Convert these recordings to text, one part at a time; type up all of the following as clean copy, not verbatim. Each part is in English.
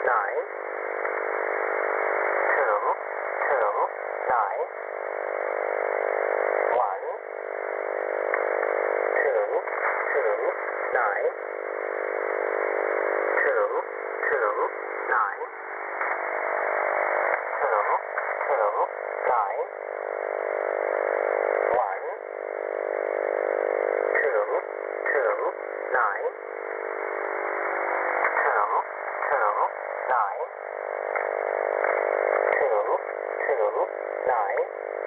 nine, two, two, nine, one, two, two, nine, two, two, nine, two, two, nine, one, two, two, nine, two, two, nine, two, two, nine,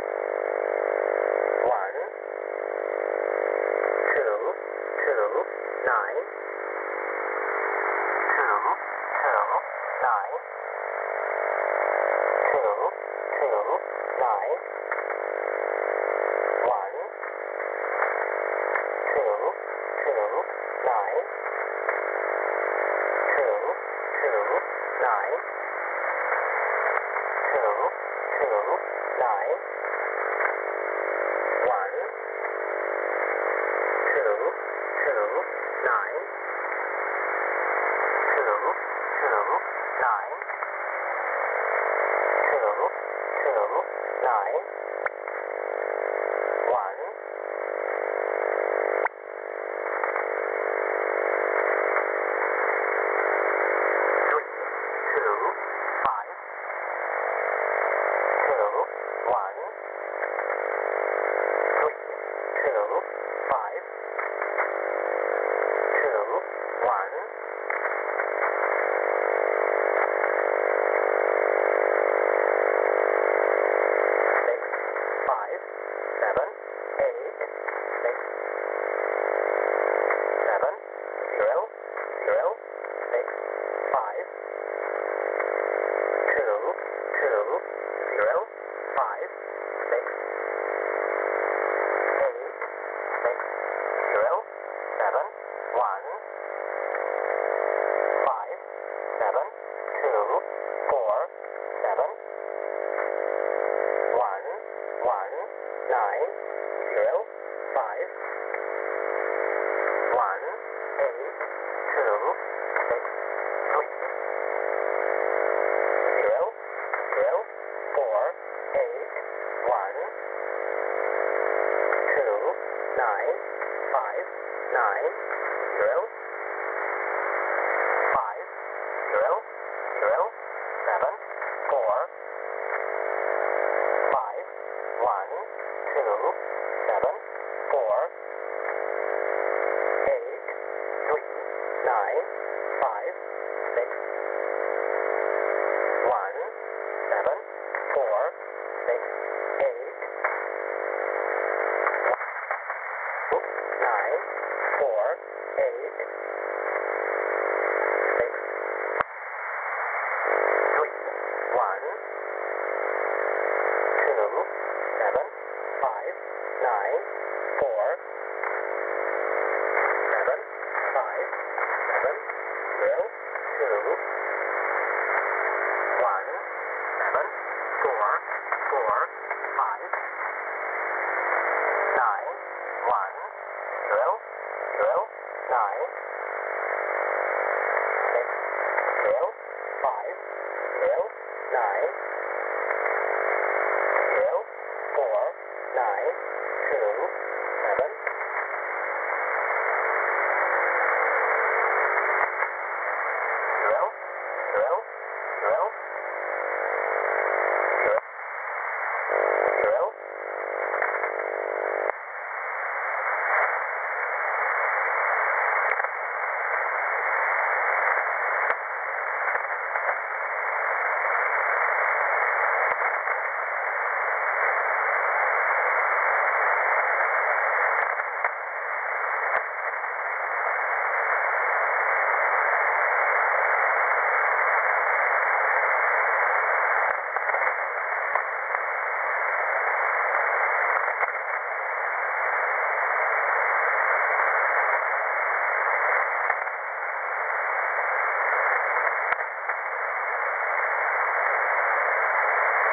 one, two, two, nine, two, two, nine, two, two, nine, one, two, two, nine, two, two, nine, two, two, nine, one, two, two, nine, two, two, nine, two, two, nine, one, three, two, five, two, one, three, two, five, two, one, six, five, seven, eight, six, seven, zero, zero, six, five, two, two, zero, five, six, eight, six, zero, seven, one, five, seven, two, four, seven, one, one, nine, zero, five, one, eight, two, six, three, zero, zero, four, eight, one, two, nine, five, nine, zero, five, zero, zero, seven, four, five, one, two, seven, four, eight, three, nine, five, six, one, seven, four, six, eight, nine, four, eight, six, three, one, two, seven, five, nine, four, seven, five, seven, zero, two, one, seven, four, four, five, nine, one, zero, zero, nine, six, zero, five, zero, nine, zero, four, nine, two, seven, zero, zero, zero, zero, zero,